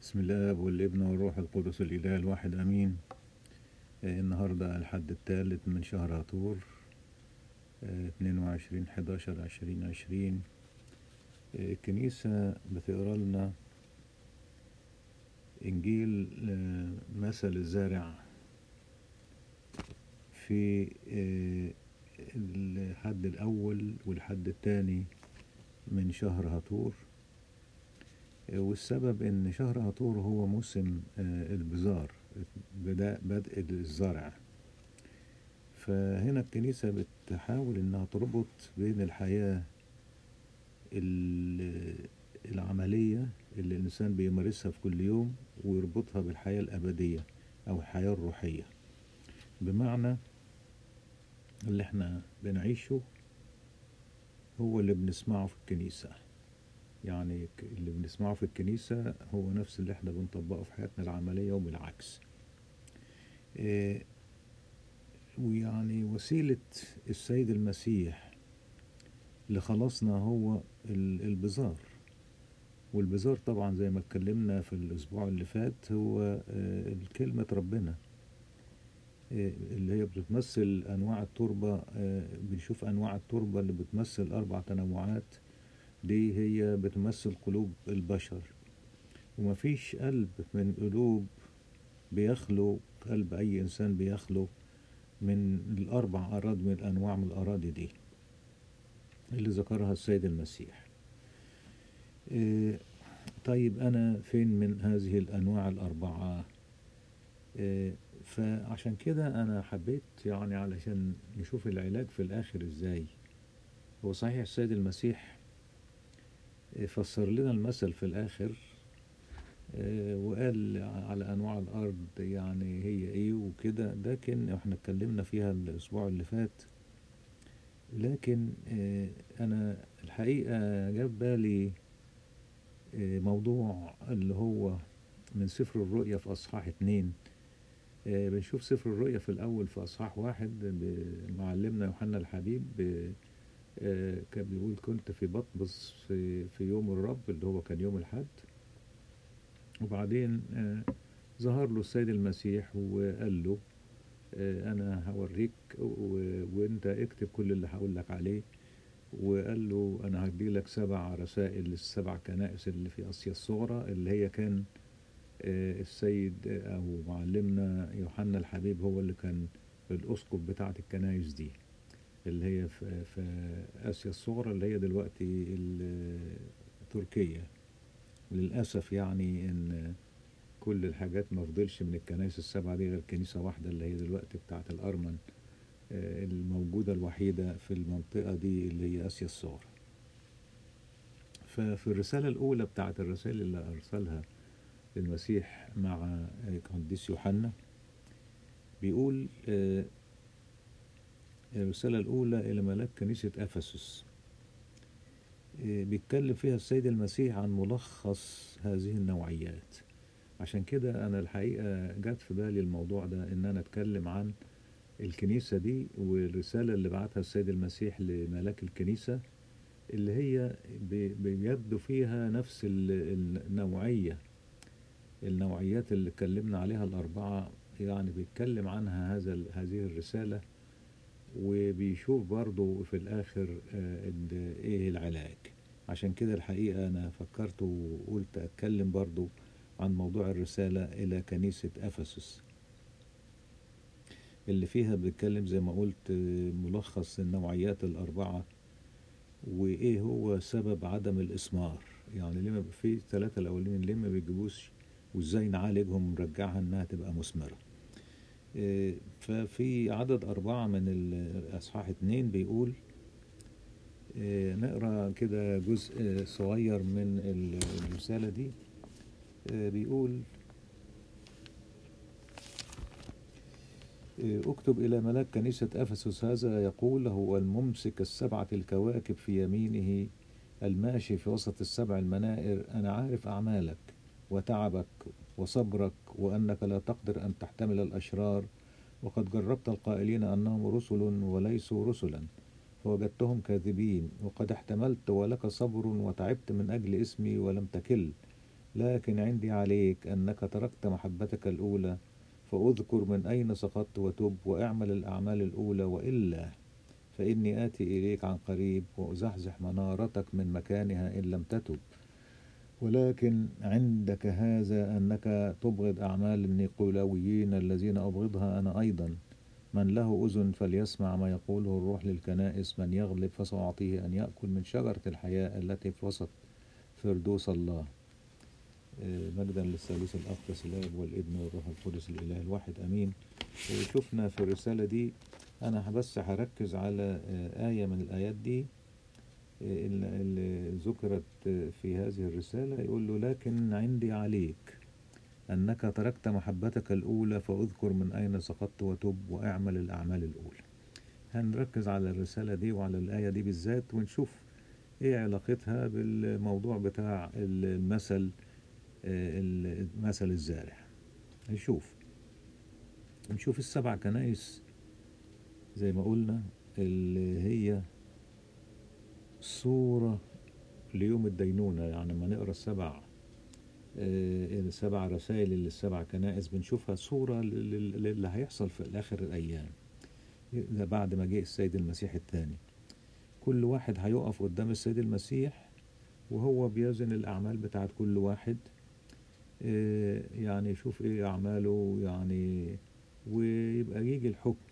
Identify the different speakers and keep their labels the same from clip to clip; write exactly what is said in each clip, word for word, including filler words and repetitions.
Speaker 1: بسم الله والابن والروح القدس الإله الواحد أمين. آه، النهاردة الحد الثالث من شهر هطور، آه، اتنين وعشرين حداشر عشرين عشرين. آه، الكنيسة بتقرأ لنا إنجيل آه، مثل الزارع في آه، الحد الأول والحد الثاني من شهر هطور. آه، والسبب إن شهر هطور هو موسم آه، البذار، بدأ بدء الزرع. فهنا الكنيسة بتحاول إنها تربط بين الحياة ال- العملية اللي الإنسان بيمارسها في كل يوم ويربطها بالحياة الأبدية أو الحياة الروحية، بمعنى اللي احنا بنعيشه هو اللي بنسمعه في الكنيسة. يعني ك- اللي بنسمعه في الكنيسة هو نفس اللي احنا بنطبقه في حياتنا العملية وبالعكس. إيه، ويعني وسيلة السيد المسيح لخلصنا هو ال- البذار. والبذار طبعا زي ما اتكلمنا في الأسبوع اللي فات هو آه، الكلمة ربنا، آه، اللي هي بتمثل أنواع التربة. آه، بنشوف أنواع التربة اللي بتمثل أربع تنوعات، دي هي بتمثل قلوب البشر. ومفيش قلب من قلوب بيخلو، قلب أي إنسان بيخلو من الأربع أراضي، من الأنواع من الأراضي دي اللي ذكرها السيد المسيح. آه، طيب أنا فين من هذه الأنواع الأربعة؟ آه، فعشان كده أنا حبيت يعني علشان نشوف العلاج في الآخر إزاي. هو صحيح السيد المسيح آه، فسر لنا المثل في الآخر، آه، وقال على أنواع الأرض يعني هي إيه وكده، لكن إحنا اتكلمنا فيها الأسبوع اللي فات. لكن آه، أنا الحقيقة جاب بالي آه، موضوع اللي هو من سفر الرؤيا في أصحاح اتنين. آه، بنشوف سفر الرؤيا في الأول في أصحاح واحد، بمعلمنا يوحنا الحبيب آه، آه، كان بيقول كنت في بطمس في, في يوم الرب اللي هو كان يوم الحد. وبعدين آه، ظهر له السيد المسيح وقال له آه، أنا هوريك و- وأنت اكتب كل اللي هقول لك عليه. وقال له أنا هدي لك سبع رسائل للسبع كنائس اللي في آسيا الصغرى، اللي هي كان آه، السيد آه، أو معلمنا يوحنا الحبيب هو اللي كان الأسقف بتاعة الكنائس دي، اللي هي في, في آسيا الصغرى، اللي هي دلوقتي ال- تركيا. للأسف يعني إن كل الحاجات ما فضلش من الكنائس السبعة دي غير كنيسة واحدة اللي هي دلوقتي بتاعة الأرمن، آه، الموجودة الوحيدة في المنطقة دي اللي هي آسيا الصغرى. ففي الرسالة الأولى بتاعة الرسائل اللي أرسلها المسيح مع قديس يوحنا بيقول آه، الرسالة الأولى إلى ملاك كنيسة أفسس، آه، بيتكلم فيها السيد المسيح عن ملخص هذه النوعيات. عشان كده أنا الحقيقة جات في بالي الموضوع ده، إن أنا أتكلم عن الكنيسة دي والرسالة اللي بعتها السيد المسيح لملاك الكنيسة، اللي هي بي- بيبدو فيها نفس ال- النوعية، النوعيات اللي اتكلمنا عليها الأربعة. يعني بيتكلم عنها هذا ال- هذه الرسالة، وبيشوف برضو في الآخر آه، ال- إيه العلاج. عشان كده الحقيقة أنا فكرت وقلت أتكلم برضو عن موضوع الرسالة إلى كنيسة أفسس، اللي فيها بيتكلم زي ما قلت آه، ملخص النوعيات الأربعة، وإيه هو سبب عدم الإثمار. يعني ليه ما ب- في ثلاثة الأولين ليه ما بيجيبوش، وإزاي نعالجهم ونرجعها إنها تبقى مثمرة. آه، ففي عدد أربعة من الأصحاح اتنين بيقول آه، نقرأ كده جزء صغير من ال- الرسالة دي. آه، بيقول آه، اكتب إلى ملاك كنيسة أفسس هذا يقول هو الممسك السبعة الكواكب في يمينه، الماشي في وسط السبع المنائر، أنا عارف أعمالك وتعبك وصبرك، وأنك لا تقدر أن تحتمل الأشرار، وقد جربت القائلين أنهم رسل وليسوا رسلا، فوجدتهم كاذبين، وقد احتملت ولك صبر وتعبت من أجل اسمي ولم تكل، لكن عندي عليك أنك تركت محبتك الأولى، فأذكر من أين سقطت وتب وأعمل الأعمال الأولى، وإلا فإني آتي إليك عن قريب وأزحزح منارتك من مكانها إن لم تتب. ولكن عندك هذا أنك تبغض أعمال النيقولاويين الذين أبغضها أنا أيضا. من له أذن فليسمع ما يقوله الروح للكنائس. من يغلب فسأعطيه أن يأكل من شجرة الحياة التي في وسط فردوس الله. مجدا للثالوث الأقدس الآب والابن والروح القدس الإله الواحد أمين. شفنا في الرسالة دي، أنا بس هركز على آية من الآيات دي اللي ذكرت في هذه الرسالة. يقول له: لكن عندي عليك أنك تركت محبتك الأولى، فأذكر من أين سقطت وتب وأعمل الأعمال الأولى. هنركز على الرسالة دي وعلى الآية دي بالذات، ونشوف إيه علاقتها بالموضوع بتاع المثل المثل الزارع. نشوف نشوف السبع كنائس زي ما قلنا، اللي هي صورة ليوم الدينونة. يعني لما نقرأ السبع السبع رسائل للسبع كنائس بنشوفها صورة اللي هيحصل في آخر الأيام بعد ما جاء السيد المسيح الثاني. كل واحد هيقف قدام السيد المسيح وهو بيزن الأعمال بتاعت كل واحد، يعني يشوف ايه أعماله يعني، ويبقى يجي الحكم.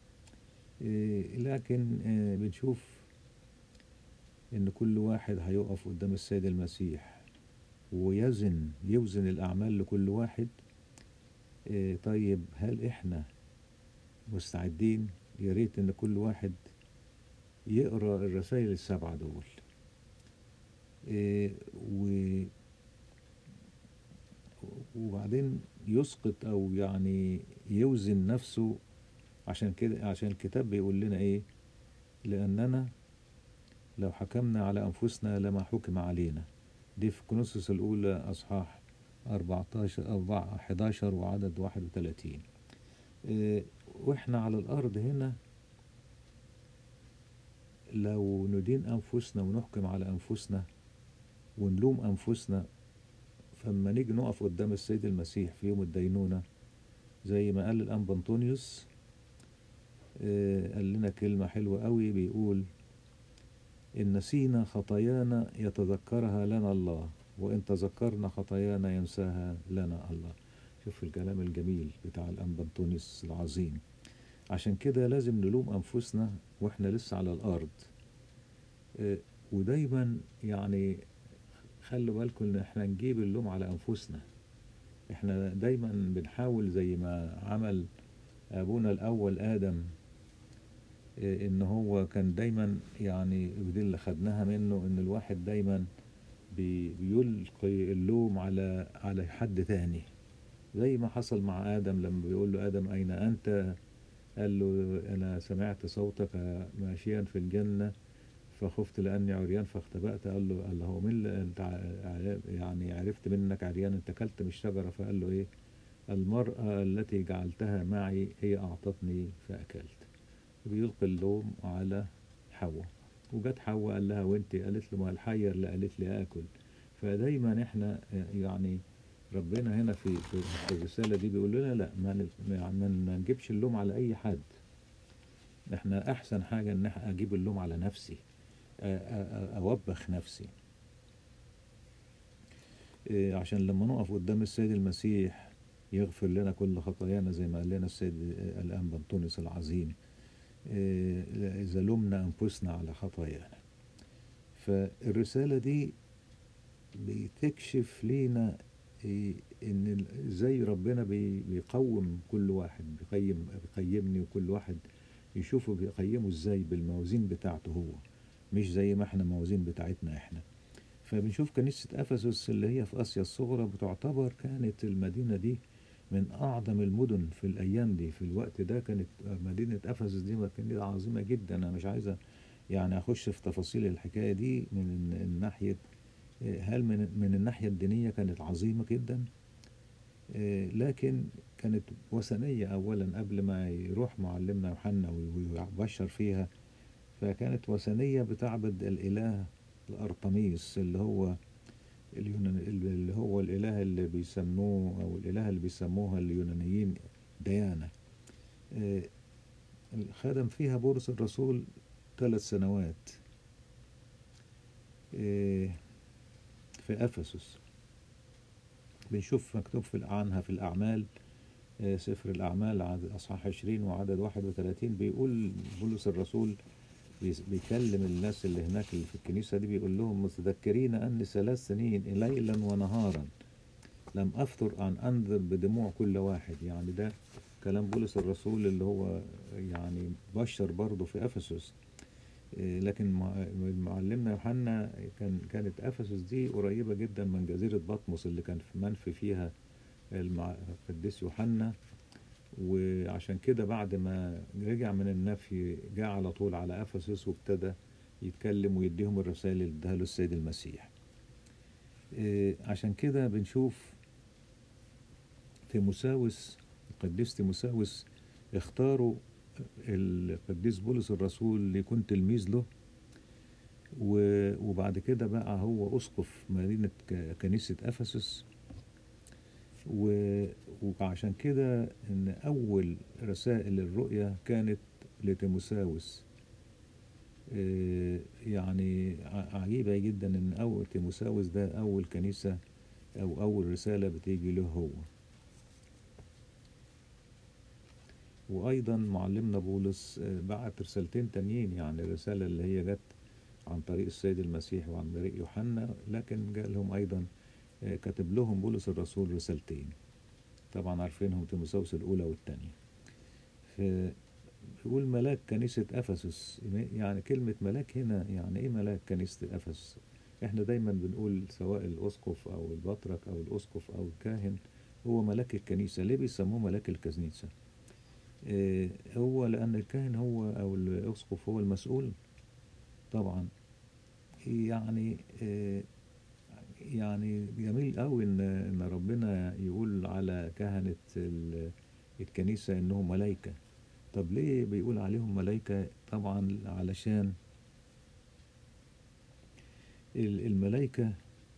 Speaker 1: لكن بنشوف ان كل واحد هيقف قدام السيد المسيح ويزن يوزن الأعمال لكل واحد. طيب هل احنا مستعدين؟ يا ريت ان كل واحد يقرأ الرسائل السبعة دول و وبعدين يسقط او يعني يوزن نفسه. عشان كده عشان الكتاب بيقول لنا ايه؟ لأننا لو حكمنا على أنفسنا لما حكم علينا. دي في كورنثوس الأولى أصحاح أربعتاشر أو حداشر وعدد واحد وثلاثين. إيه وإحنا على الأرض هنا لو ندين أنفسنا ونحكم على أنفسنا ونلوم أنفسنا، فلما نيجي نقف قدام السيد المسيح في يوم الدينونة زي ما قال الأنبا أنطونيوس، إيه قال لنا كلمة حلوة قوي، بيقول: إن نسينا خطايانا يتذكرها لنا الله، وإن تذكرنا خطايانا ينساها لنا الله. شوف الكلام الجميل بتاع الأنبا أنطونيوس العظيم. عشان كده لازم نلوم أنفسنا وإحنا لسه على الأرض. ودايما يعني خلوا بالكم إن إحنا نجيب اللوم على أنفسنا. إحنا دايما بنحاول زي ما عمل أبونا الأول آدم، إن هو كان دايما يعني دي اللي خدناها منه، إن الواحد دايما بيلقي اللوم على على حد تاني، زي ما حصل مع آدم لما بيقول له: آدم أين أنت؟ قال له: أنا سمعت صوتك ماشيا في الجنة فخفت لأني عريان فاختبأت. قال له: قال له: من أنت يعني عرفت منك عريان؟ أنت أكلت من الشجرة. فقال له إيه؟ المرأة التي جعلتها معي هي أعطتني فأكلت. بيلقي اللوم على حواء. وجت حواء قال لها: وانت؟ قالت له: ما الحية اللي قالت لي آكل. فدايما احنا يعني ربنا هنا في في الرسالة دي بيقول لنا: لا، ما ما نجيبش اللوم على أي حد. احنا أحسن حاجة إن أجيب اللوم على نفسي، أوبخ نفسي، عشان لما نقف قدام السيد المسيح يغفر لنا كل خطايانا زي ما قال لنا السيد الأنبا أنطونيوس العظيم، إذا لمنا أنفسنا على خطايانا. فالرسالة دي بتكشف لينا إن زي ربنا بيقوم كل واحد، بيقيم بيقيمني، وكل واحد يشوفه بيقيمه إزاي بالموازين بتاعته هو، مش زي ما احنا موازين بتاعتنا احنا. فبنشوف كنيسة أفسس اللي هي في آسيا الصغرى بتعتبر كانت المدينة دي من أعظم المدن في الأيام دي. في الوقت ده كانت مدينة أفسس دي مدينة عظيمة جدا. أنا مش عايزة يعني أخش في تفاصيل الحكاية دي من الناحية، هل من من الناحية الدينية كانت عظيمة جدا، لكن كانت وثنية أولا قبل ما يروح معلمنا يوحنا ويبشر فيها. فكانت وثنية بتعبد الإله الأرطميس اللي هو اللي هو الإله اللي بيسموه أو الإله اللي بيسموها اليونانيين ديانة. آه، خدم فيها بولس الرسول ثلاث سنوات آه، في أفسس. بنشوف مكتوب في عنها في الأعمال، آه، سفر الأعمال عدد أصحاح عشرين وعدد واحد وثلاثين، بيقول بولس الرسول بيس- بيكلم الناس اللي هناك اللي في الكنيسة دي، بيقول لهم متذكرين أني ثلاث سنين ليلا ونهارا لم أفتر أن أنذر بدموع كل واحد. يعني ده كلام بولس الرسول اللي هو يعني بشر برضه في أفسس. إيه، لكن مع- معلمنا يوحنا كان كانت أفسس دي قريبة جدا من جزيرة بطمس اللي كان في منفي فيها المع- القديس يوحنا. وعشان كده بعد ما رجع من النفي جاء على طول على أفسس وابتدى يتكلم ويديهم الرسائل اللي اداها له السيد المسيح. إيه، عشان كده بنشوف تيموساوس، القديس تيموساوس اختاروا القديس بولس الرسول ليكون تلميذ له، و- وبعد كده بقى هو أسقف مدينة ك- كنيسة أفسس. و- وعشان كده إن أول رسائل الرؤيا كانت لتيموساوس. إيه، يعني ع- عجيبة جدا إن أول تيموساوس ده أول كنيسة أو أول رسالة بتيجي له هو. وأيضا معلمنا بولس آه، بعت رسالتين تانيين، يعني الرسالة اللي هي جت عن طريق السيد المسيح وعن طريق يوحنا، لكن جاء لهم أيضا آه، كاتب لهم بولس الرسول رسالتين، طبعا عارفينهم تيموثاوس الأولى والثانية. فبيقول ملاك كنيسة أفسس. يعني كلمة ملاك هنا يعني إيه ملاك كنيسة أفسس؟ إحنا دايما بنقول سواء الأسقف أو البطرك أو الأسقف أو الكاهن هو ملاك الكنيسة. ليه بيسموه ملاك الكنيسة؟ آه، هو لأن الكاهن هو أو الأسقف هو المسؤول طبعا. يعني آه، يعني جميل قوي إن إن ربنا يقول على كهنة ال- الكنيسة إنهم ملايكة. طب ليه بيقول عليهم ملايكة؟ طبعا علشان ال- الملايكة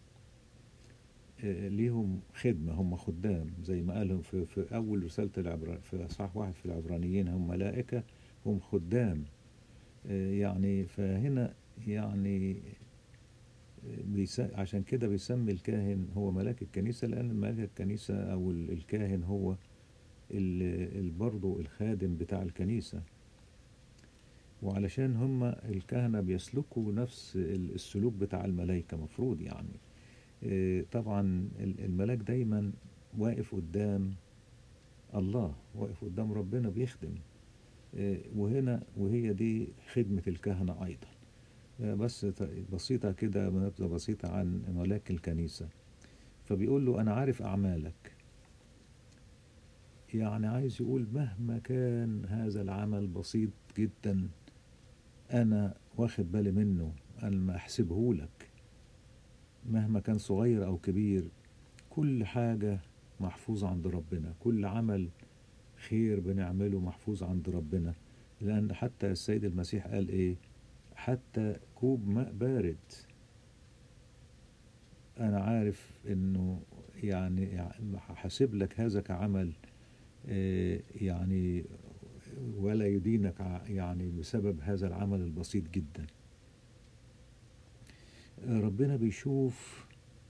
Speaker 1: آه، ليهم خدمة، هم خدام زي ما قالهم في, في أول رسالة العبران في أصحاح واحد في العبرانيين، هم ملائكة هم خدام. آه، يعني فهنا يعني بيس... عشان كده بيسمي الكاهن هو ملاك الكنيسة، لأن ملاك الكنيسة أو ال- الكاهن هو ال... ال- برضه الخادم بتاع الكنيسة. وعلشان هم الكهنة بيسلكوا نفس ال- السلوك بتاع الملائكة مفروض يعني. آه، طبعا ال- الملاك دايما واقف قدام الله، واقف قدام ربنا بيخدم. آه، وهنا وهي دي خدمة الكهنة أيضا. آه، بس ت- بسيطة كده، نبذة بسيطة عن ملاك الكنيسة. فبيقول له أنا عارف أعمالك. يعني عايز يقول مهما كان هذا العمل بسيط جدا أنا واخد بالي منه، أنا ما أحسبه لك مهما كان صغير أو كبير. كل حاجة محفوظة عند ربنا، كل عمل خير بنعمله محفوظ عند ربنا. لأن حتى السيد المسيح قال إيه؟ حتى كوب ماء بارد أنا عارف إنه يعني حاسب لك هذا كعمل آه، يعني ولا يدينك ع- يعني بسبب هذا العمل البسيط جدا. آه، ربنا بيشوف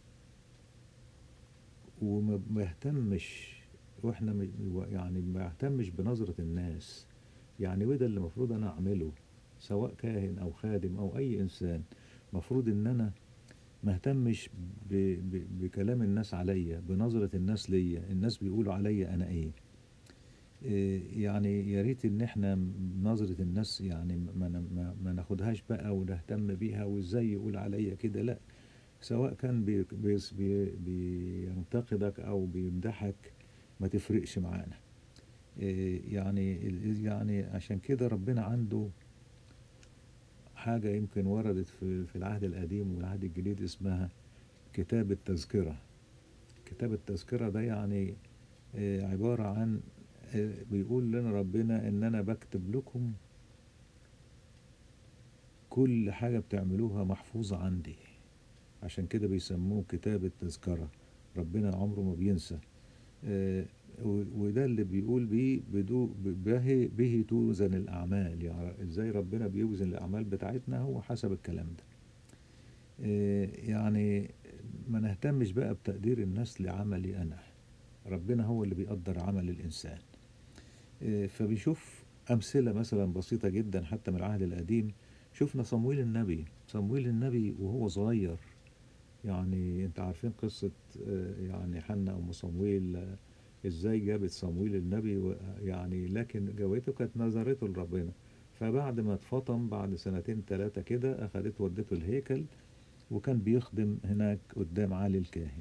Speaker 1: وما ما يهتمش، واحنا م- يعني ما يهتمش بنظرة الناس. يعني وده اللي المفروض انا اعمله سواء كاهن او خادم او اي انسان. مفروض ان انا ما اهتمش ب... ب... بكلام الناس عليا، بنظرة الناس ليا، الناس بيقولوا عليا انا ايه. إيه، يعني يا ريت ان احنا نظرة الناس يعني ما ما ما ناخدهاش بقى ونهتم بيها وازاي يقول عليا كده، لا. سواء كان بي بيس- بي بينتقدك او بيمدحك ما تفرقش معانا. إيه، يعني ال- يعني عشان كده ربنا عنده حاجة يمكن وردت في في العهد القديم والعهد الجديد اسمها كتاب التذكرة. كتاب التذكرة ده يعني آه، عبارة عن آه، بيقول لنا ربنا إن أنا بكتب لكم كل حاجة بتعملوها محفوظة عندي. عشان كده بيسموه كتاب التذكرة. ربنا عمره ما بينسى. آه، و- وده اللي بيقول بيه بدو به به توزن الأعمال، يعني ازاي ربنا بيوزن الأعمال بتاعتنا هو حسب الكلام ده. آه، يعني ما نهتمش بقى بتقدير الناس لعملي أنا، ربنا هو اللي بيقدر عمل الإنسان. آه، فبيشوف أمثلة مثلا بسيطة جدا حتى من العهد القديم. شفنا صمويل النبي، صمويل النبي وهو صغير، يعني انت عارفين قصة آه، يعني حنة أم صمويل، آه، ازاي جابت صمويل النبي و- يعني لكن جوته كانت نظرته لربنا. فبعد ما اتفطم بعد سنتين ثلاثة كده أخدته ودته الهيكل، وكان بيخدم هناك قدام علي الكاهن.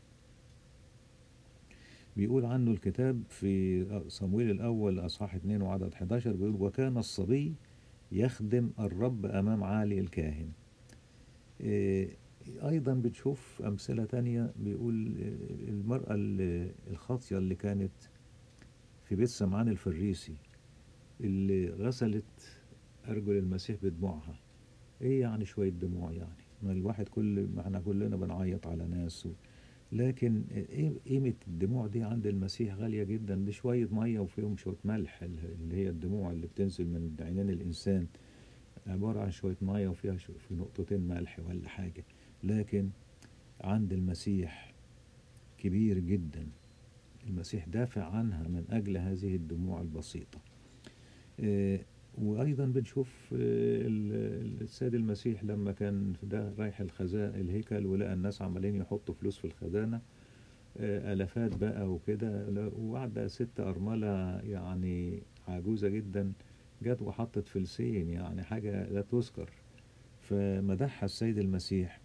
Speaker 1: بيقول عنه الكتاب في صمويل الأول أصحاح اتنين وعدد حداشر، بيقول وكان الصبي يخدم الرب أمام عالي الكاهن. إيه، أيضا بتشوف أمثلة تانية. بيقول إيه، المرأة اللي- الخاطية اللي كانت في بيت سمعان الفريسي، اللي غسلت أرجل المسيح بدموعها. إيه يعني شوية دموع؟ يعني ما الواحد كل ما احنا كلنا بنعيط على ناس و... لكن إيه قيمة الدموع دي عند المسيح؟ غالية جدا. دي شوية مية وفيهم شوية ملح، اللي هي الدموع اللي بتنزل من عينين الإنسان، عبارة عن شوية مية وفيها شو- في نقطتين ملح ولا حاجة. لكن عند المسيح كبير جدا. المسيح دافع عنها من أجل هذه الدموع البسيطة. آه، وأيضا بنشوف آه، ال- السيد المسيح لما كان في ده رايح الخزاء الهيكل، ولقى الناس عمالين يحطوا فلوس في الخزانة، آه، آلافات بقى وكده. لا- وواحدة ست أرملة يعني عجوزة جدا جت وحطت فلسين، يعني حاجة لا تذكر. فمدحها السيد المسيح،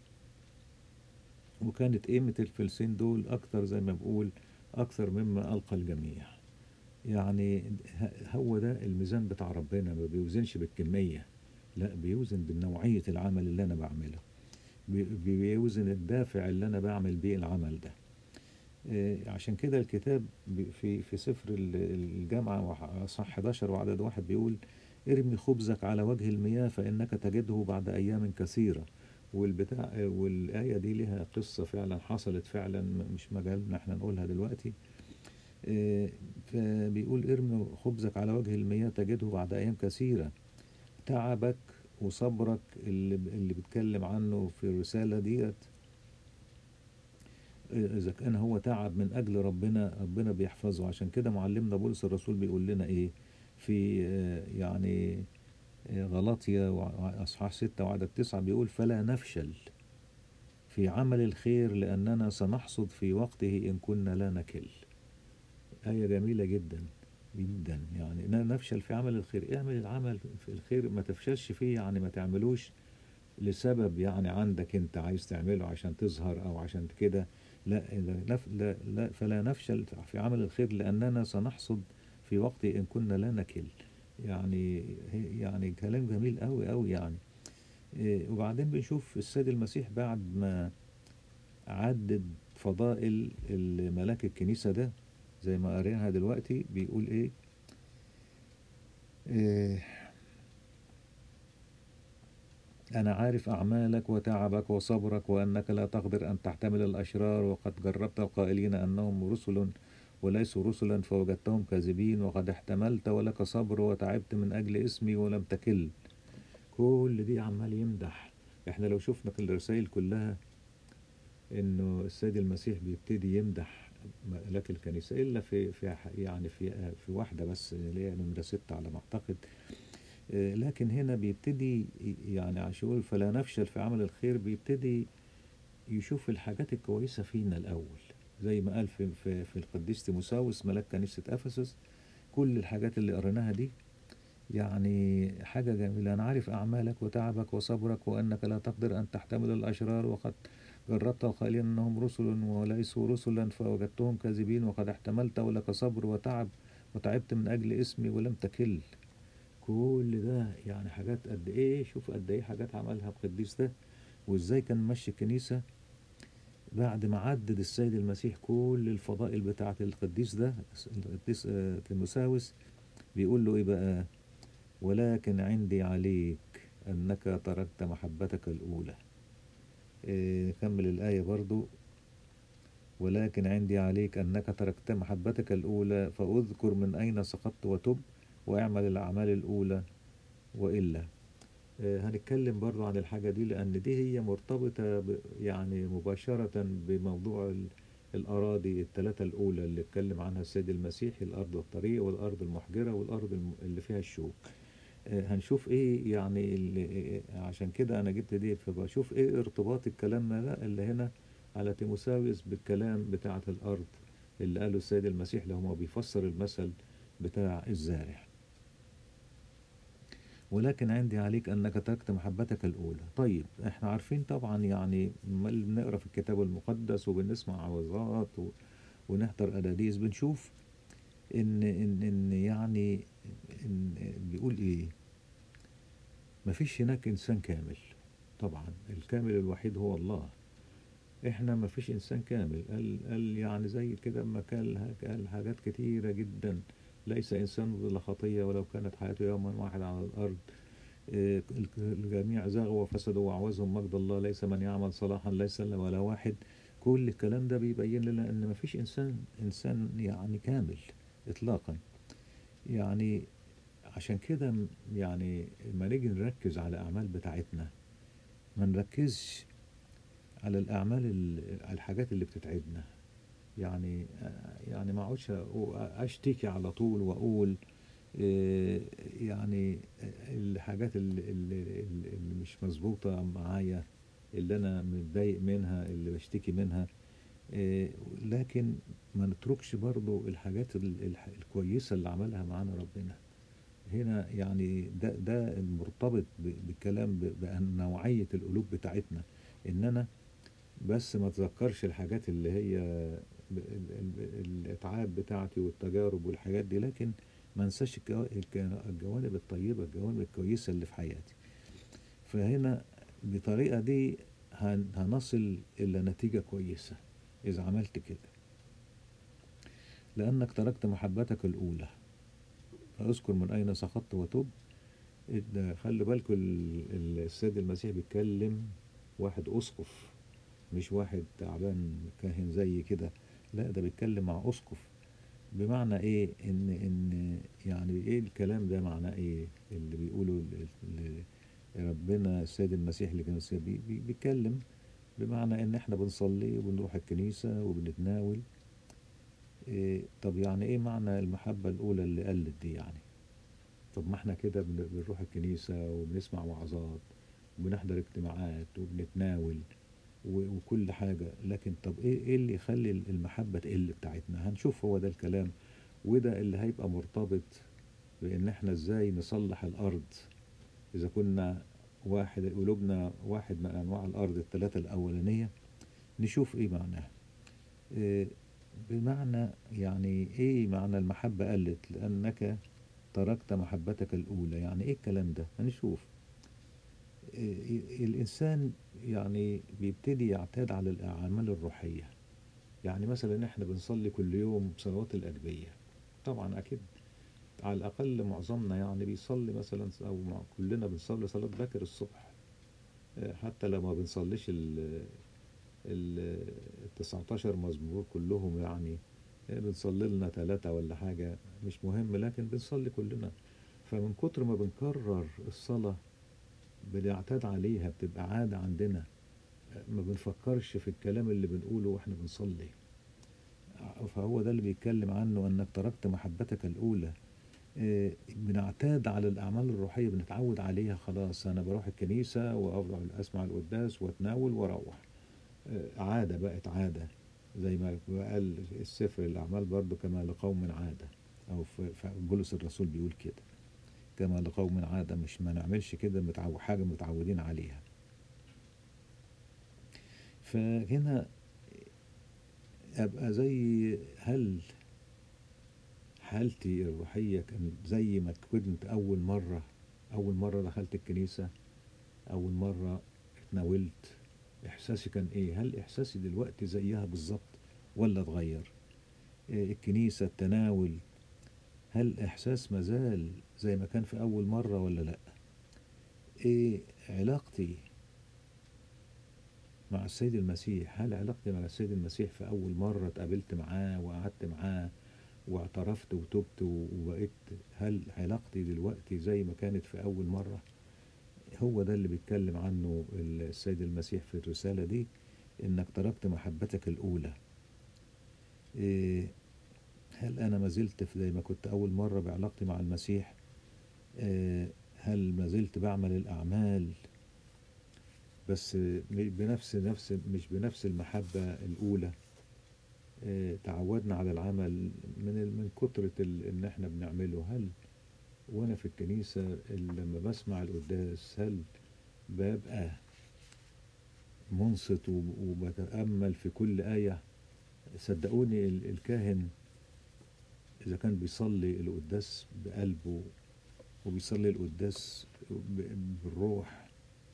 Speaker 1: وكانت قيمة الفلسين دول أكتر زي ما بقول أكثر مما ألقى الجميع. يعني ه- هو ده الميزان بتاع ربنا، ما بيوزنش بالكمية، لا بيوزن بالنوعية العمل اللي أنا بعمله، بي- بيوزن الدافع اللي أنا بعمل بيه العمل ده. إيه، عشان كده الكتاب بي- في في سفر ال- الجامعة وح- صح حداشر وعدد واحد بيقول ارمي خبزك على وجه المياه فإنك تجده بعد أيام كثيرة. والبتاع والآية دي لها قصة فعلا حصلت فعلا، م- مش مجالنا احنا نقولها دلوقتي. إيه، فبيقول ارمي خبزك على وجه المياه تجده بعد أيام كثيرة. تعبك وصبرك اللي اللي بيتكلم عنه في الرسالة ديت، إذا كان هو تعب من أجل ربنا، ربنا بيحفظه. عشان كده معلمنا بولس الرسول بيقول لنا إيه في آه، يعني آه، غلاطيا وأصحاح ستة وعدد تسعة، بيقول فلا نفشل في عمل الخير لأننا سنحصد في وقته إن كنا لا نكل. آية جميلة جدا جدا. يعني لا نفشل في عمل الخير، اعمل العمل في الخير ما تفشلش فيه، يعني ما تعملوش لسبب يعني عندك انت عايز تعمله عشان تظهر او عشان كده. لا إذا نف... لا, لا فلا نفشل في عمل الخير لأننا سنحصد في وقت إن كنا لا نكل. يعني هي- يعني كلام جميل قوي قوي يعني. إيه، وبعدين بنشوف السيد المسيح بعد ما عدد فضائل الملاك الكنيسة ده زي ما قريناها دلوقتي، بيقول ايه, إيه أنا عارف أعمالك وتعبك وصبرك وأنك لا تقدر أن تحتمل الأشرار، وقد جربت القائلين أنهم رسل وليسوا رسلا فوجدتهم كاذبين، وقد احتملت ولك صبر وتعبت من أجل اسمي ولم تكل. كل دي عمال يمدح. احنا لو شفنا في الرسائل كلها انه السيد المسيح بيبتدي يمدح ملاك الكنيسة، الا في في يعني في في واحدة بس اللي هي نمرة ستة على ما اعتقد. آه، لكن هنا بيبتدي يعني عشان يقول فلا نفشل في عمل الخير، بيبتدي يشوف الحاجات الكويسة فينا الأول. زي ما قال في, في, في القديس تيموساوس ملاك كنيسة أفسس، كل الحاجات اللي قريناها دي يعني حاجة جميلة. أنا عارف أعمالك وتعبك وصبرك وأنك لا تقدر أن تحتمل الأشرار، وقد جربت القائلين أنهم رسل وليسوا رسلا فوجدتهم كاذبين، وقد احتملت ولك صبر وتعب وتعبت من أجل اسمي ولم تكل. كل ده يعني حاجات قد ايه، شوف قد ايه حاجات عملها القديس ده، وازاي كان ماشي الكنيسة بعد ما عدد السيد المسيح كل الفضائل بتاعة القديس ده. القديس آه، تيموساوس بيقول له ايه بقى؟ ولكن عندي عليك انك تركت محبتك الاولى. إيه، كمل الآية برضو. ولكن عندي عليك أنك تركت محبتك الأولى، فأذكر من أين سقطت وتب واعمل الأعمال الأولى وإلا. آه، هنتكلم برضو عن الحاجة دي، لأن دي هي مرتبطة ب- يعني مباشرة بموضوع ال- الأراضي الثلاثة الأولى اللي اتكلم عنها السيد المسيح: الأرض والطريق والأرض المحجرة والأرض الم- اللي فيها الشوك. آه، هنشوف إيه يعني اللي عشان كده أنا جبت دي، فبشوف إيه ارتباط الكلام ده اللي هنا على تيموساوس بالكلام بتاعة الأرض اللي قاله السيد المسيح لما بيفسر المثل بتاع الزارع: ولكن عندي عليك أنك تركت محبتك الأولى. طيب احنا عارفين طبعا، يعني ما اللي بنقرأ في الكتاب المقدس وبنسمع عظات و... ونحضر أداديس، بنشوف إن إن إن يعني إن بيقول إيه: مفيش هناك إنسان كامل. طبعا الكامل الوحيد هو الله. احنا مفيش إنسان كامل. قال, قال يعني زي كده ما قال قال حاجات كتيرة جدا: ليس إنسان بلا خطية ولو كانت حياته يوما واحد على الأرض. إيه، الجميع زاغوا وفسدوا وعوزهم مجد الله، ليس من يعمل صلاحا، ليس إلا ولا واحد. كل الكلام ده بيبين لنا ان مفيش انسان انسان يعني كامل اطلاقا. يعني عشان كده م- يعني لما نيجي نركز على الاعمال بتاعتنا، ما نركزش على الاعمال ال- على الحاجات اللي بتتعبنا. يعني آه، يعني ما اقعدش أقو- اشتكي على طول واقول إيه، يعني الحاجات اللي, اللي, اللي مش مظبوطة معايا، اللي أنا متضايق منها، اللي بشتكي منها. إيه، لكن ما نتركش برضو الحاجات ال- الح- الكويسة اللي عملها معانا ربنا. هنا يعني ده ده مرتبط ب- بالكلام ب- بأن نوعية القلوب بتاعتنا، إن أنا بس ما اتذكرش الحاجات اللي هي ب- ال- ال- الاتعاب بتاعتي والتجارب والحاجات دي، لكن ما انساش الجوا- الج- الجوانب الطيبة، الجوانب الكويسة اللي في حياتي. فهنا بطريقة دي هن- هنصل إلى نتيجة كويسة إذا عملت كده: لأنك تركت محبتك الأولى، فاذكر من أين سقطت وتب. ده خلي بالكم، ال- ال- السيد المسيح بيتكلم واحد أسقف، مش واحد تعبان كاهن زي كده. لا، ده بيتكلم مع أسقف. بمعنى ايه؟ ان ان يعني ايه الكلام ده؟ معناه ايه اللي بيقوله ال- ال- ربنا السيد المسيح اللي كان السيد بي بي- بيتكلم بمعنى ان احنا بنصلي وبنروح الكنيسة وبنتناول. إيه طب يعني ايه معنى المحبة الاولى اللي قلت دي يعني؟ طب ما احنا كده بن- بنروح الكنيسة وبنسمع وعظات وبنحضر اجتماعات وبنتناول و- وكل حاجة، لكن طب ايه ايه اللي يخلي المحبة تقل بتاعتنا؟ هنشوف هو ده الكلام، وده اللي هيبقى مرتبط بان احنا ازاي نصلح الارض. اذا كنا واحد قلوبنا واحد من انواع الارض الثلاثة الاولانية، نشوف ايه معناها. إيه بمعنى يعني ايه معنى المحبة قلت؟ لانك تركت محبتك الاولى. يعني ايه الكلام ده؟ هنشوف. إيه الانسان يعني بيبتدي يعتاد على الاعمال الروحية. يعني مثلا احنا بنصلي كل يوم صلوات الأجبية. طبعا أكيد على الأقل معظمنا يعني بيصلي مثلا، أو مع كلنا بنصلي صلاة باكر الصبح. آه، حتى لو ما بنصليش ال ال تسعتاشر مزمور كلهم يعني، آه، بنصلي لنا ثلاثة ولا حاجة، مش مهم، لكن بنصلي كلنا. فمن كتر ما بنكرر الصلاة بنعتاد عليها، بتبقى عادة عندنا. آه، ما بنفكرش في الكلام اللي بنقوله واحنا بنصلي. فهو ده اللي بيتكلم عنه: أنك تركت محبتك الأولى. إيه، بنعتاد على الأعمال الروحية، بنتعود عليها خلاص. أنا بروح الكنيسة وأفضل أسمع القداس وأتناول وأروح. إيه، عادة، بقت عادة. زي ما قال السفر الأعمال برضو: كما لقوم عادة. أو في في بولس الرسول بيقول كده: كما لقوم عادة. مش ما نعملش كده متعو حاجة متعودين عليها. فهنا أبقى زي، هل حالتي الروحية كانت زي ما كنت أول مرة أول مرة دخلت الكنيسة، أول مرة اتناولت؟ إحساسي كان إيه؟ هل إحساسي دلوقتي زيها بالظبط ولا اتغير؟ إيه الكنيسة، التناول، هل الإحساس مازال زي ما كان في أول مرة ولا لأ؟ إيه علاقتي مع السيد المسيح، هل علاقتي مع السيد المسيح في أول مرة اتقابلت معاه وقعدت معاه واعترفت وتبت وبقيت، هل علاقتي دلوقتي زي ما كانت في أول مرة؟ هو ده اللي بيتكلم عنه السيد المسيح في الرسالة دي، إنك تركت محبتك الأولى. إيه، هل أنا ما زلت في زي ما كنت أول مرة بعلاقتي مع المسيح؟ إيه، هل ما زلت بعمل الأعمال بس بنفس نفس مش بنفس المحبة الأولى؟ إيه، تعودنا على العمل من من كترة ال- إن إحنا بنعمله. هل وأنا في الكنيسة لما بسمع القداس هل ببقى منصت وب- وبتأمل في كل آية؟ صدقوني ال- الكاهن إذا كان بيصلي القداس بقلبه وبيصلي القداس ب- بالروح،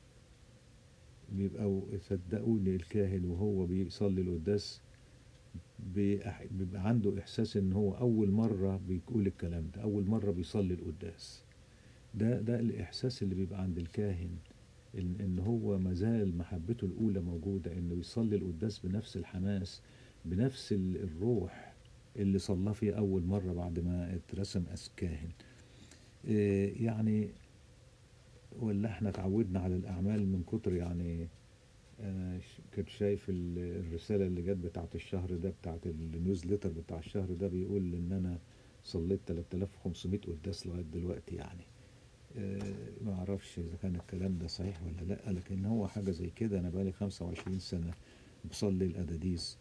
Speaker 1: بيبقى صدقوني الكاهن وهو بيصلي القداس بيبقى بيبقى عنده إحساس إن هو أول مرة بيقول الكلام ده، أول مرة بيصلي القداس. ده ده الإحساس اللي بيبقى عند الكاهن، إن إن هو مازال محبته الأولى موجودة، إنه يصلي القداس بنفس الحماس، بنفس ال- الروح اللي صلى فيه أول مرة بعد ما اترسم أس كاهن. إيه يعني، ولا احنا اتعودنا على الأعمال من كتر يعني. أنا ش- كنت شايف ال- الرسالة اللي جت بتاعت الشهر ده، بتاعت النيوزليتر بتاع الشهر ده، بيقول إن أنا صليت ثلاثة آلاف وخمسمائة قداس لغاية دلوقتي يعني. آه، ما اعرفش اذا كان الكلام ده صحيح ولا لا، لكن هو حاجة زي كده. انا بقالي خمسة وعشرين سنة بصلي القداديس.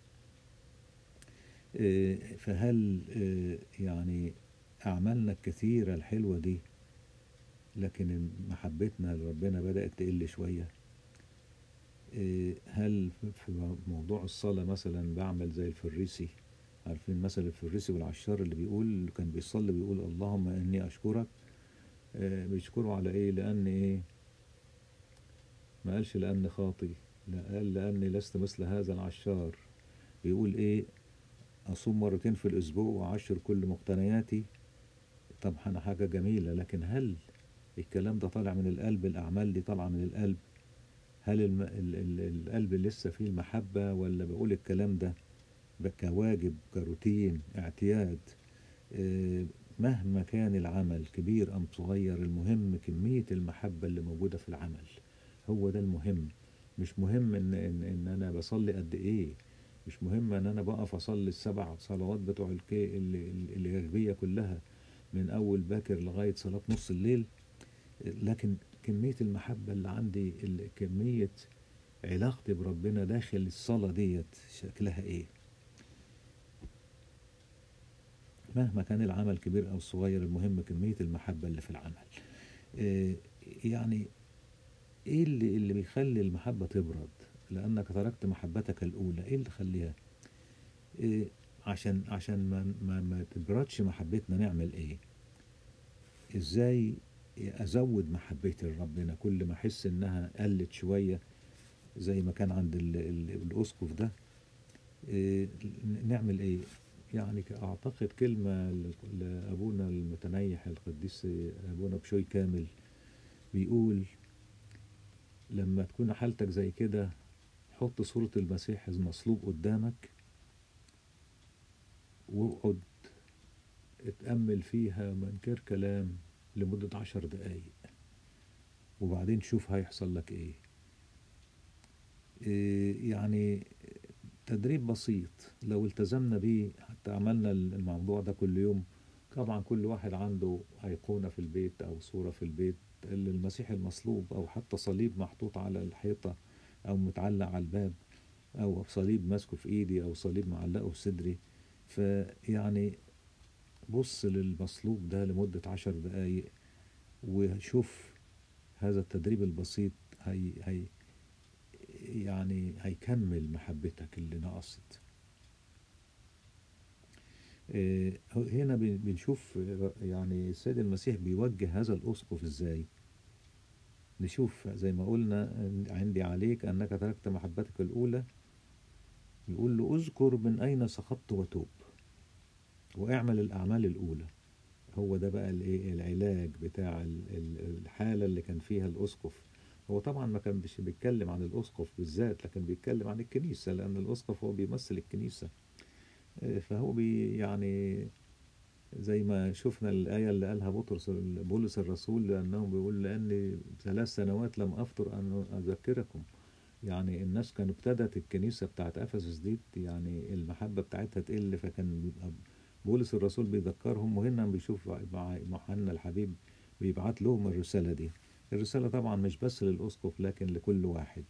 Speaker 1: آه، فهل آه، يعني اعمالنا الكثيرة الحلوة دي، لكن محبتنا لربنا بدأت تقل شوية؟ آه، هل في في موضوع الصلاة مثلا بعمل زي الفريسي؟ عارفين مثل الفريسي والعشار اللي بيقول كان بيصلي بيقول اللهم اني اشكرك؟ آه، بيشكره على ايه؟ لان ايه؟ ما قالش لأني خاطي، لا، قال لأني لست مثل هذا العشار. بيقول إيه؟ أصوم مرتين في الأسبوع وأعشر كل مقتنياتي. طبعا حاجة جميلة، لكن هل الكلام ده طالع من القلب؟ الأعمال دي طالعة من القلب؟ هل الم... ال... ال... القلب لسه فيه المحبة، ولا بقول الكلام ده كواجب، كروتين، اعتياد؟ آه، مهما كان العمل كبير أم صغير، المهم كمية المحبة اللي موجودة في العمل. هو ده المهم. مش مهم إن, إن, إن أنا بصلي قد إيه، مش مهم إن أنا بقف أصلي السبع صلوات بتوع الكي اللي- اللي- الغربية كلها من أول باكر لغاية صلاة نص الليل، لكن كمية المحبة اللي عندي، ال- كمية علاقتي بربنا داخل الصلاة ديت شكلها إيه؟ مهما كان العمل كبير أو صغير، المهم كمية المحبة اللي في العمل. إيه يعني، إيه اللي, اللي بيخلي المحبة تبرد؟ لأنك تركت محبتك الأولى. إيه اللي خليها؟ إيه؟ عشان عشان ما, ما, ما تبردش محبتنا نعمل إيه؟ إزاي أزود محبتي لربنا كل ما أحس إنها قلت شوية زي ما كان عند ال ال الأسقف ده؟ إيه نعمل إيه؟ يعني أعتقد كلمة ل- لأبونا المتنيح القديس أبونا بشوي كامل، بيقول لما تكون حالتك زي كده، حط صورة المسيح المصلوب قدامك واقعد اتأمل فيها من غير كلام لمدة عشر دقايق، وبعدين شوف هيحصل لك ايه. إيه يعني، تدريب بسيط لو التزمنا بيه، حتى عملنا الموضوع ده كل يوم. طبعا كل واحد عنده أيقونة في البيت أو صورة في البيت المسيح المصلوب، أو حتى صليب محطوط على الحيطة أو متعلق على الباب، أو صليب ماسكه في إيدي، أو صليب معلقه في صدري. فيعني بص للمصلوب ده لمدة عشر دقايق وشوف. هذا التدريب البسيط هي هي يعني هيكمل محبتك اللي نقصت. إيه، هنا بن- بنشوف يعني السيد المسيح بيوجه هذا الأسقف إزاي. نشوف زي ما قلنا، عندي عليك أنك تركت محبتك الأولى. يقول له اذكر من أين سقطت وتوب واعمل الأعمال الأولى. هو ده بقى الايه العلاج بتاع ال- ال- الحالة اللي كان فيها الأسقف. هو طبعا ما كان بيش- بيتكلم عن الأسقف بالذات، لكن بيتكلم عن الكنيسة، لأن الأسقف هو بيمثل الكنيسة. آه، فهو بي يعني زي ما شفنا الآية اللي قالها بطرس بولس الرسول، لأنه بيقول لأني ثلاث سنوات لم أفطر أن أذكركم. يعني الناس كانوا ابتدت الكنيسة بتاعت أفسس دي يعني المحبة بتاعتها تقل، فكان بيبقى بولس الرسول بيذكرهم، وهنا بيشوف مع يوحنا الحبيب بيبعت لهم الرسالة دي. الرسالة طبعا مش بس للأسقف لكن لكل واحد.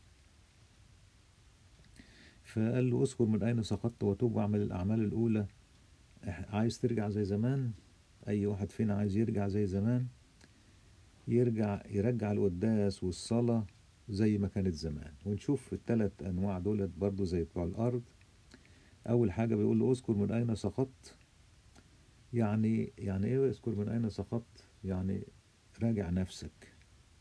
Speaker 1: فقال له اذكر من أين سقطت وتوب واعمل الأعمال الأولى. عايز ترجع زي زمان؟ أي واحد فينا عايز يرجع زي زمان؟ يرجع يرجع القداس والصلاة زي ما كانت زمان. ونشوف الثلاث أنواع دولت برضو زي بتوع الأرض. أول حاجة بيقول له اذكر من أين سقطت. يعني يعني إيه اذكر من أين سقطت؟ يعني راجع نفسك.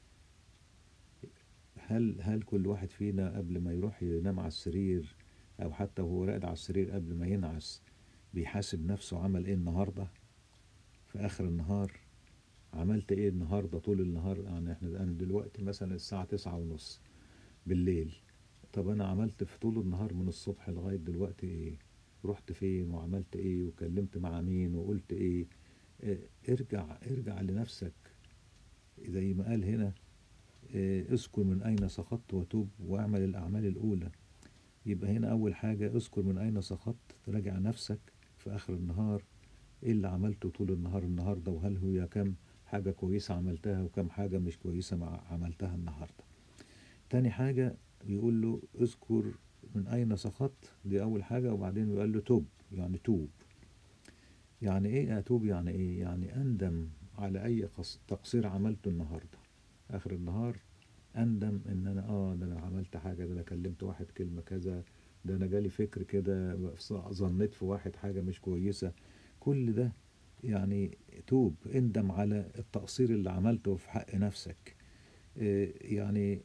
Speaker 1: هل هل كل واحد فينا قبل ما يروح ينام على السرير، أو حتى وهو راقد على السرير قبل ما ينعس، بيحاسب نفسه عمل إيه النهاردة في آخر النهار؟ عملت إيه النهاردة طول النهار؟ يعني إحنا الآن دلوقتي مثلا الساعة تسعة ونص بالليل. طب أنا عملت في طول النهار من الصبح لغاية دلوقتي إيه؟ رحت فين وعملت إيه وكلمت مع مين وقلت إيه؟ اه، ارجع ارجع لنفسك. زي ما قال هنا، اه، اذكر من أين سقطت وتوب واعمل الأعمال الأولى. يبقى هنا أول حاجة اذكر من أين سقطت، تراجع نفسك في آخر النهار. إيه اللي عملته طول النهار النهاردة، وهل هي كم حاجة كويسة عملتها وكم حاجة مش كويسة مع عملتها النهاردة. تاني حاجة بيقول له اذكر من أين سقطت، دي أول حاجة. وبعدين بيقول له توب، يعني توب. يعني إيه أتوب؟ يعني إيه؟ يعني أندم على أي قص- تقصير عملته النهاردة آخر النهار. أندم إن أنا آه ده أنا عملت حاجة، ده أنا كلمت واحد كلمة كذا، ده أنا جالي فكر كده، ظنيت في واحد حاجة مش كويسة. كل ده يعني توب، اندم على التقصير اللي عملته في حق نفسك. إيه يعني؟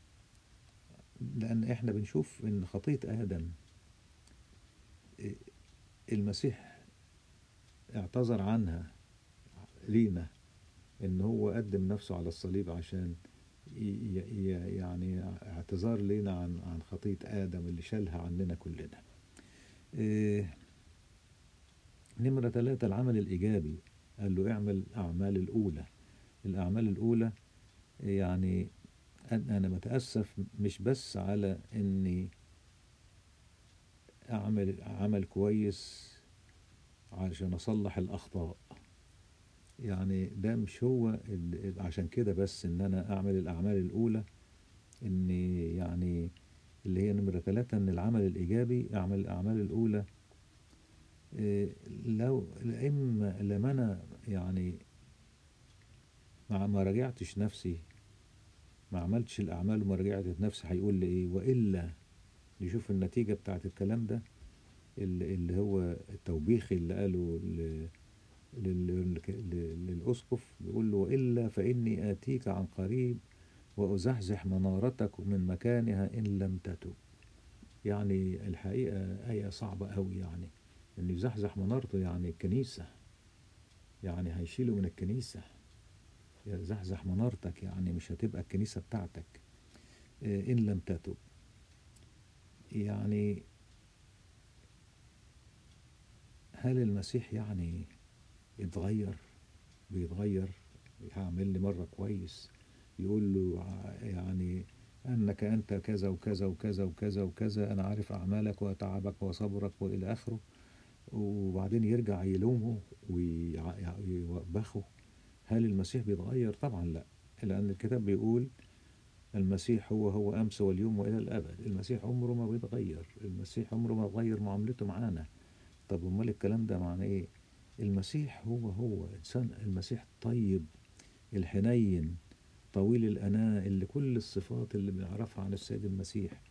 Speaker 1: لأن إحنا بنشوف إن خطية آدم، إيه، المسيح اعتذر عنها لينا، إن هو قدم نفسه على الصليب عشان ي- ي- يعني اعتذار لينا عن عن خطية آدم اللي شالها عننا كلنا. إيه، نمرة ثلاثة العمل الإيجابي. قال له اعمل الأعمال الأولى. الأعمال الأولى يعني أن- أنا متأسف مش بس على إني أعمل عمل كويس عشان أصلح الأخطاء. يعني ده مش هو ال- عشان كده بس إن أنا أعمل الأعمال الأولى. إني يعني اللي هي نمرة ثلاثة، إن العمل الإيجابي أعمل الأعمال الأولى. إيه، لو إما لما أنا يعني ما ما راجعتش نفسي، ما عملتش الأعمال وما رجعت نفسي، هيقول لي إيه؟ وإلا نشوف النتيجة بتاعت الكلام ده، اللي اللي هو التوبيخ اللي قاله ل- لل- لل- للأسقف. بيقول له وإلا فإني آتيك عن قريب وأزحزح منارتك من مكانها إن لم تتب. يعني الحقيقة آية صعبة أوي، يعني إن يزحزح منارته يعني الكنيسة، يعني هيشيله من الكنيسة. يزحزح منارتك يعني مش هتبقى الكنيسة بتاعتك. إيه، إن لم تتب. يعني هل المسيح يعني يتغير؟ بيتغير. هعمل لي مرة كويس يقول له ع- يعني أنك أنت كذا وكذا وكذا وكذا وكذا، أنا عارف أعمالك وتعبك وصبرك وإلى آخره، وبعدين يرجع يلومه ويوبخه. هل المسيح بيتغير؟ طبعا لا. لأن الكتاب بيقول المسيح هو هو أمس واليوم وإلى الأبد. المسيح عمره ما بيتغير، المسيح عمره ما غير معاملته معانا. طب أمال الكلام ده معناه إيه؟ المسيح هو هو إنسان، المسيح طيب الحنين طويل الأناة، اللي كل الصفات اللي بنعرفها عن السيد المسيح.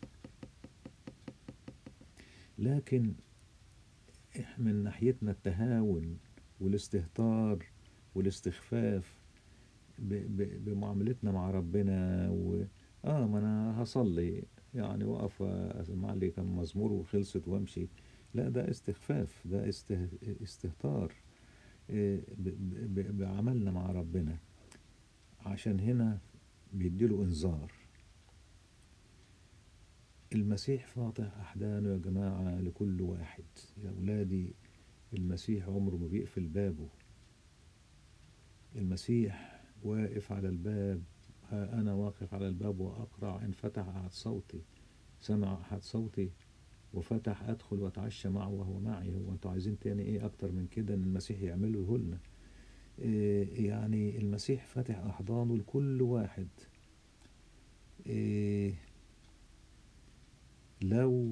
Speaker 1: لكن إح- من ناحيتنا التهاون والاستهتار والاستخفاف ب- ب- بمعاملتنا مع ربنا. و آه ما أنا هصلي يعني وقف أسمع لي كم مزمور وخلصت وامشي. لا، ده استخفاف، ده استه... استهتار إيه، ب- ب- بعملنا مع ربنا. عشان هنا بيديله إنذار. المسيح فاتح أحضانه يا جماعة لكل واحد. يا أولادي، المسيح عمره ما بيقفل بابه. المسيح واقف على الباب. ها أنا واقف على الباب وأقرع، إن فتح أحد صوتي سمع أحد صوتي وفتح أدخل وأتعشى معه وهو معي. هو أنتوا عايزين تاني إيه أكتر من كده إن المسيح يعمله لنا؟ إيه يعني المسيح فاتح أحضانه لكل واحد. إيه لو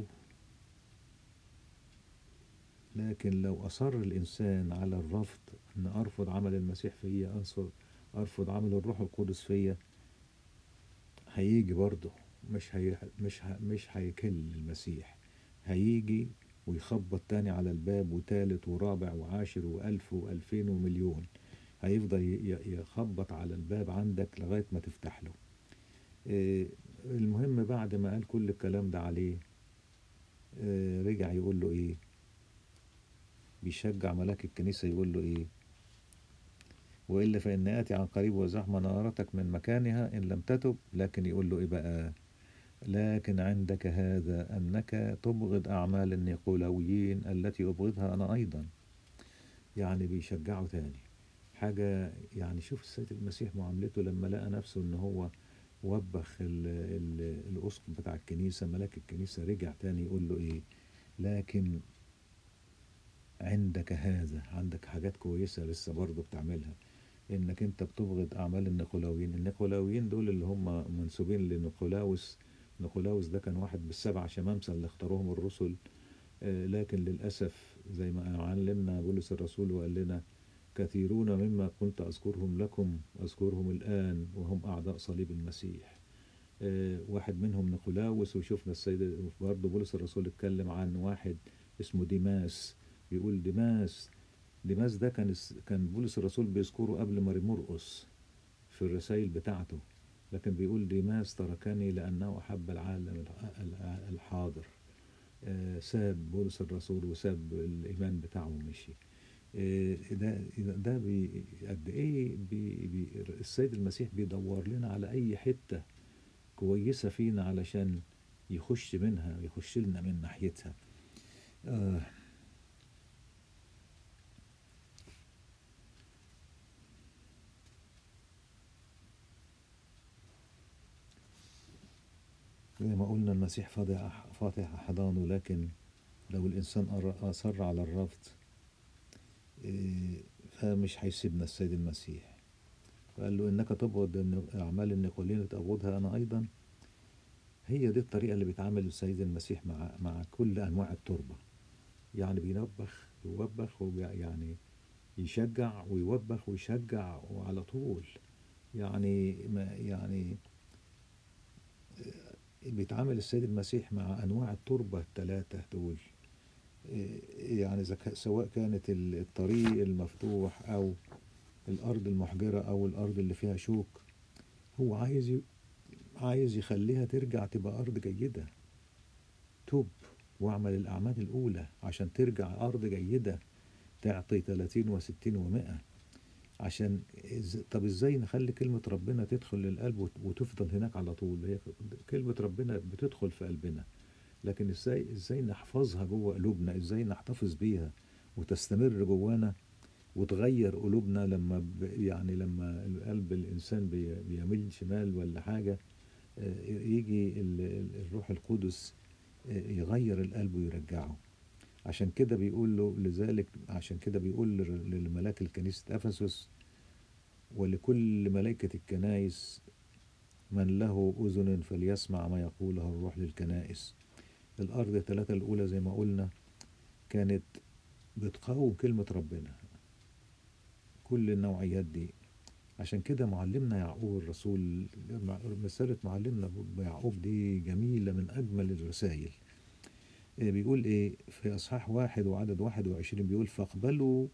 Speaker 1: لكن لو أصر الإنسان على الرفض، أن أرفض عمل المسيح فيا، أنصر أرفض عمل الروح القدس فيا، هيجي برضه. مش هي مش ه... مش هيكل المسيح. هيجي ويخبط تاني على الباب، وتالت ورابع وعاشر وألف وألفين ومليون. هيفضل ي- ي- يخبط على الباب عندك لغاية ما تفتح له. إيه، المهم بعد ما قال كل الكلام ده عليه، إيه، رجع يقول له إيه؟ بيشجع ملاك الكنيسة يقول له إيه؟ وإلا فإن آتي عن قريب وزحمة نارتك من مكانها إن لم تتب. لكن يقول له إيه بقى؟ لكن عندك هذا أنك تبغض أعمال النيقولاويين التي أبغضها أنا أيضا. يعني بيشجعه تاني حاجة. يعني شوف السيد المسيح معاملته لما لقى نفسه إن هو وبخ ال ال الأسقف بتاع الكنيسة، ملاك الكنيسة رجع تاني يقول له إيه؟ لكن عندك هذا، عندك حاجات كويسة لسه برضه بتعملها، انك انت بتبغض اعمال النيقولاويين. النيقولاويين دول اللي هم منسوبين لنيقولاوس. نيقولاوس ده كان واحد بالسبع شمامسة اللي اختاروهم الرسل. آه، لكن للأسف زي ما علمنا بولس الرسول وقال لنا: كثيرون مما كنت أذكرهم لكم أذكرهم الآن وهم أعداء صليب المسيح. آه، واحد منهم نيقولاوس. وشفنا السيد برضه بولس الرسول اتكلم عن واحد اسمه ديماس. بيقول ديماس ديماس ده كان كان بولس الرسول بيذكره قبل ماري مرقس في الرسائل بتاعته. لكن بيقول ديماس تركني لأنه أحب العالم الحاضر. آه، ساب بولس الرسول وساب الإيمان بتاعه ومشي. آه، ده ده بي قد إيه بي بي السيد المسيح بيدور لنا على أي حتة كويسة فينا علشان يخش منها، يخش لنا من ناحيتها. آه زي ما قلنا المسيح فاتح فاتح أحضانه. لكن لو الإنسان أر- أصر على الرفض، إيه، فمش هيسيبنا السيد المسيح. فقال له: إنك تبغض الن- أعمال النيقولين تبغضها أنا أيضا. هي دي الطريقة اللي بيتعامل السيد المسيح مع مع كل أنواع التربة. يعني بينبخ يوبخ ويعني يشجع ويوبخ ويشجع وعلى طول. يعني ما يعني بيتعامل السيد المسيح مع أنواع التربة الثلاثة دول. إيه، يعني إذا ك- سواء كانت ال- الطريق المفتوح أو الأرض المحجرة أو الأرض اللي فيها شوك، هو عايز ي- عايز يخليها ترجع تبقى أرض جيدة. توب واعمل الأعمال الأولى عشان ترجع أرض جيدة تعطي ثلاثين و60 و100. عشان إز... طب إزاي نخلي كلمة ربنا تدخل للقلب وت- وتفضل هناك على طول؟ هي كلمة ربنا بتدخل في قلبنا، لكن إزاي إزاي نحفظها جوه قلوبنا؟ إزاي نحتفظ بيها وتستمر جوانا وتغير قلوبنا لما ب... يعني لما القلب الإنسان بي... بيميل شمال ولا حاجة، آه، يجي ال- ال- الروح القدس آه، يغير القلب ويرجعه. عشان كده بيقول له لذلك عشان كده بيقول لر- للملاك الكنيسة أفسس ولكل ملائكة الكنائس: من له أذن فليسمع ما يقوله الروح للكنائس. الأرض الثلاثة الأولى زي ما قلنا كانت بتقاوم كلمة ربنا، كل النوعيات دي. عشان كده معلمنا يعقوب الرسول، رسالة معلمنا يعقوب دي جميلة من أجمل الرسائل. إيه بيقول إيه في أصحاح واحد وعدد واحد وعشرين؟ بيقول: فاقبلوا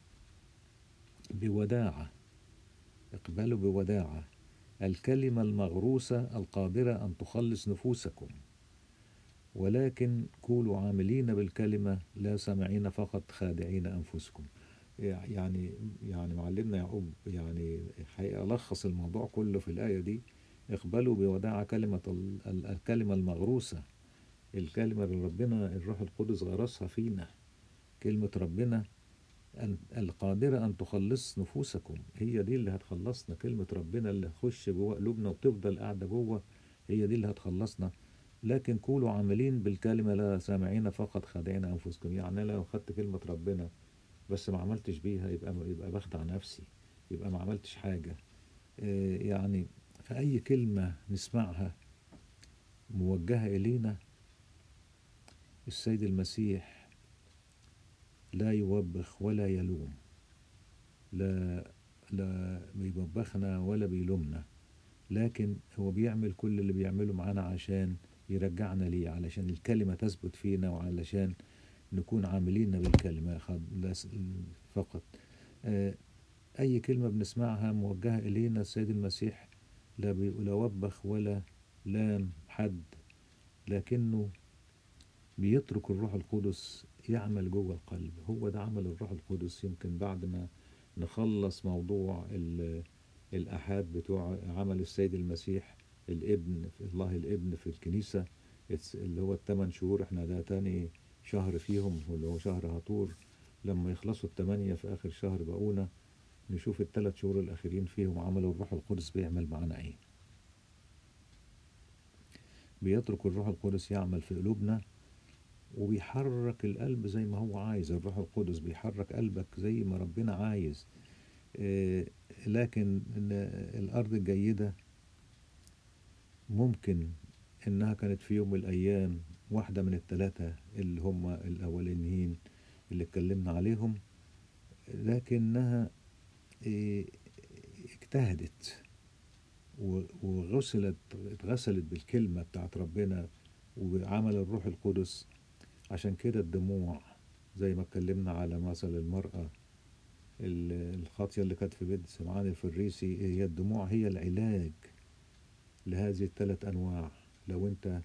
Speaker 1: بوداعة اقبلوا بوداعة الكلمة المغروسة القادرة أن تخلص نفوسكم، ولكن كونوا عاملين بالكلمة لا سامعين فقط خادعين أنفسكم. يعني يعني معلمنا يعقوب يعني هيلخص الموضوع كله في الآية دي. اقبلوا بوداعة كلمة ال- ال- الكلمة المغروسة، الكلمة اللي ربنا الروح القدس غرسها فينا. كلمة ربنا أن- القادرة أن تخلص نفوسكم، هي دي اللي هتخلصنا. كلمة ربنا اللي هتخش جوه قلوبنا وتفضل قاعدة جوه، هي دي اللي هتخلصنا. لكن كونوا عاملين بالكلمة لا سامعين فقط خادعين أنفسكم. يعني أنا لو خدت كلمة ربنا بس ما عملتش بيها، يبقى يبقى بخدع نفسي، يبقى ما عملتش حاجة. آه، يعني فأي كلمة نسمعها موجهة إلينا، السيد المسيح لا يوبخ ولا يلوم، لا لا بيوبخنا ولا بيلومنا، لكن هو بيعمل كل اللي بيعمله معانا عشان يرجعنا ليه، علشان الكلمة تثبت فينا، وعلشان نكون عاملين بالكلمة خد- لس- فقط. آه، أي كلمة بنسمعها موجهة إلينا، السيد المسيح لا بي- لا وبخ ولا لام حد، لكنه بيترك الروح القدس يعمل جوه القلب. هو ده عمل الروح القدس. يمكن بعد ما نخلص موضوع ال- الآحاد بتوع عمل السيد المسيح الابن في الله الابن في الكنيسة، الس- اللي هو الثمان شهور، احنا ده تاني شهر فيهم واللي هو شهر هطور. لما يخلصوا الثمانية في آخر شهر بقونا، نشوف الثلاث شهور الأخيرين فيهم عمل الروح القدس بيعمل معانا ايه. بيترك الروح القدس يعمل في قلوبنا، وبيحرك القلب زي ما هو عايز. الروح القدس بيحرك قلبك زي ما ربنا عايز. آه، لكن ال- الأرض الجيدة ممكن إنها كانت في يوم من الأيام واحدة من الثلاثة اللي هم الأولانيين اللي اتكلمنا عليهم، لكنها آه، اجتهدت و- وغسلت اتغسلت بالكلمة بتاعت ربنا وعمل الروح القدس. عشان كده الدموع، زي ما اتكلمنا على مثل المرأة ال- الخاطية اللي كانت في بيت سمعان الفريسي، هي الدموع هي العلاج لهذه الثلاث أنواع. لو أنت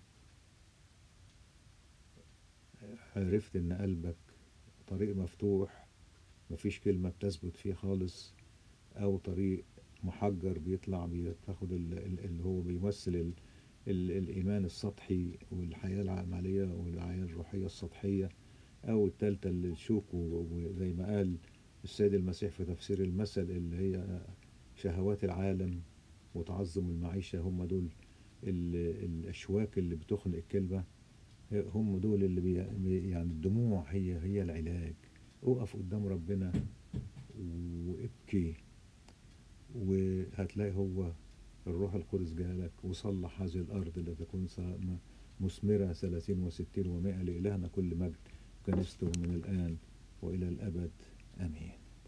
Speaker 1: عرفت إن قلبك طريق مفتوح مفيش كلمة بتثبت فيه خالص، أو طريق محجر بيطلع بتاخد ال- ال- اللي هو بيمثل ال- ال- الإيمان السطحي والحياة العملية والحياة الروحية السطحية، أو التالتة اللي الشوك، و- وزي ما قال السيد المسيح في تفسير المثل اللي هي شهوات العالم وتعظم المعيشة. هم دول ال- الأشواك اللي بتخنق الكلمة، هم دول اللي بي بي- يعني الدموع هي هي العلاج. اقف قدام ربنا وابكي، وهتلاقي هو الروح القدس جالك وصلح هذه الأرض لتكون ص- م- مثمرة ثلاثين وستين ومائة. لإلهنا كل مجد وكنيسته من الآن وإلى الأبد، آمين.